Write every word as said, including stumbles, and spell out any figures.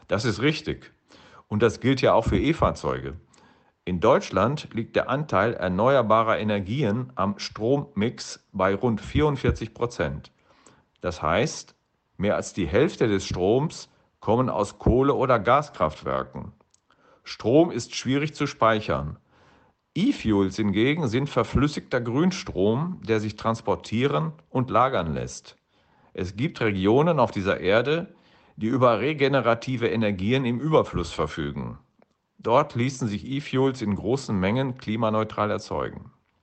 Das ist richtig. Und das gilt ja auch für E-Fahrzeuge. In Deutschland liegt der Anteil erneuerbarer Energien am Strommix bei rund vierundvierzig Prozent. Das heißt, mehr als die Hälfte des Stroms kommen aus Kohle- oder Gaskraftwerken. Strom ist schwierig zu speichern. E-Fuels hingegen sind verflüssigter Grünstrom, der sich transportieren und lagern lässt. Es gibt Regionen auf dieser Erde, die über regenerative Energien im Überfluss verfügen. Dort ließen sich E-Fuels in großen Mengen klimaneutral erzeugen.